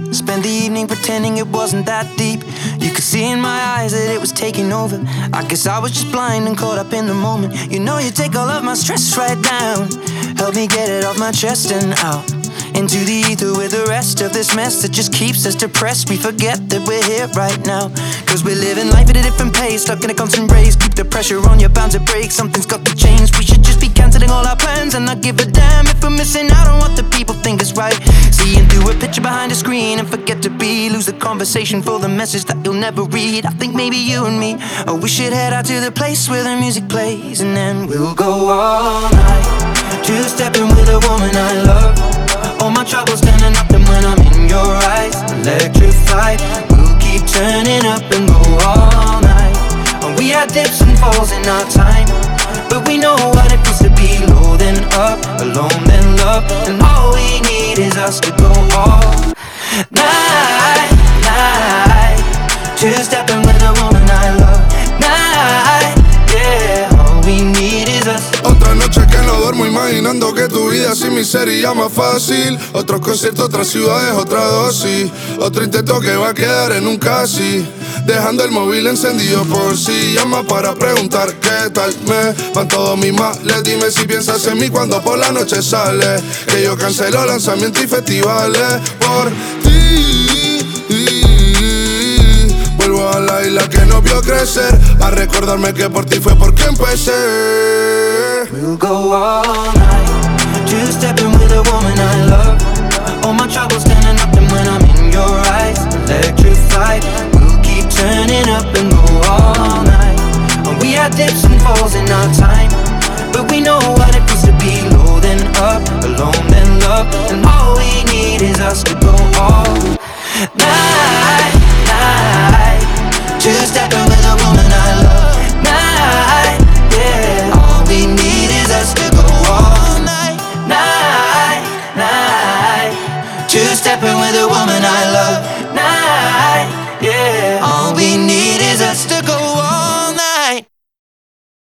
Spent the evening pretending it wasn't that deep. You could see in my eyes that it was taking over. I guess I was just blind and caught up in the moment. You know you take all of my stress right down. Help me get it off my chest and out into the ether with the rest of this mess that just keeps us depressed. We forget that we're here right now, cause we're living life at a different pace, stuck in a constant race. Keep the pressure on, you're bound to break. Something's got to change. We should just be cancelling all our plans and not give a damn if we're missing out on what the people think is right. Seeing through a picture behind a screen and forget to be. Lose the conversation for the message that you'll never read. I think maybe you and me, oh, we should head out to the place where the music plays, and then we'll go all night, two-stepping with a woman I love. All my troubles turning up, and when I'm in your eyes, electrified. We'll keep turning up and go all night. And we had dips and falls in our time, but we know what it feels to be low then up, alone then love. And all we need is us to go all night, night. Two-stepping with a woman I love. Night, yeah. All we need is us. Otra noche que no duermo imaginando que tu vida sin mí sería más fácil. Otros conciertos, otras ciudades, otra dosis. Otro intento que va a quedar en un casi. Dejando el móvil encendido por si llama para preguntar qué tal me van todos mis males. Dime si piensas en mí cuando por la noche sale, que yo cancelo lanzamientos y festivales por ti. Vuelvo a la isla que nos vio crecer, a recordarme que por ti fue porque empecé. We'll go all night, two-stepping with a woman I love. All my troubles turning up, and when I'm in your eyes, electrified. We'll keep turning up and go all night. And we had dips and falls in our time, but we know what it feels to be low then up, alone then love. And all we need is us to go all night, night. Two-stepping with a woman I love. Night, yeah. All we need is us to go all night, night, night. Two-stepping